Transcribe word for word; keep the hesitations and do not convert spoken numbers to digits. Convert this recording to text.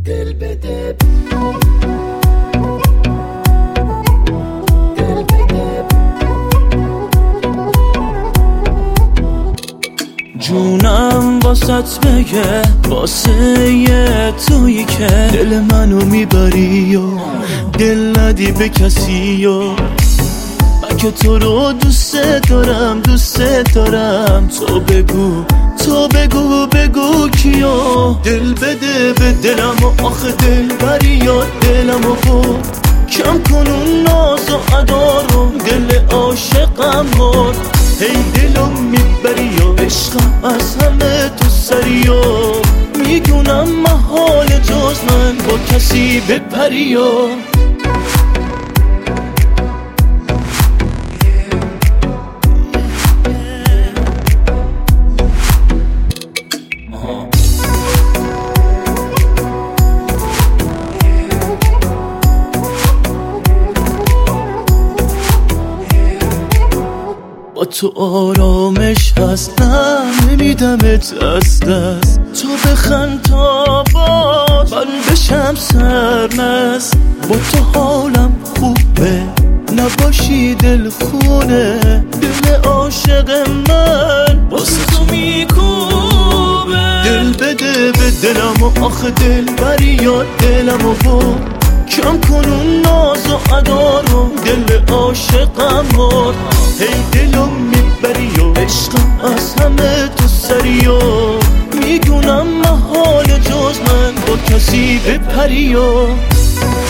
دل بده جونم واسط بگه واسه یه تویی که دل منو میبری و دل ندی به کسی و من که تو رو دوست دارم دوست دارم تو بگو تو بگو بگو کیو دل بده به دلم و آخه دل بری یا دلم و بود کم کن اون ناز و ادا رو دل عاشقم مرد هی دلو میبری یا عشقم از همه تو سری و میدونم محال جز من با کسی بپری و با تو آرامش هست نه نمیدمت از دست تو بخند تا باز من بشم سرمست با تو حالم خوبه نباشی دل خونه دل عاشق من واسه تو میکوبه دل بده به دلم و آخه دل بری یا دلم و بود کم کن اون ناز و ادا رو دل عاشقم مرد هی دلو میبری و عشقم از همه تو سری و میدونم محال جز من با کسی بپری و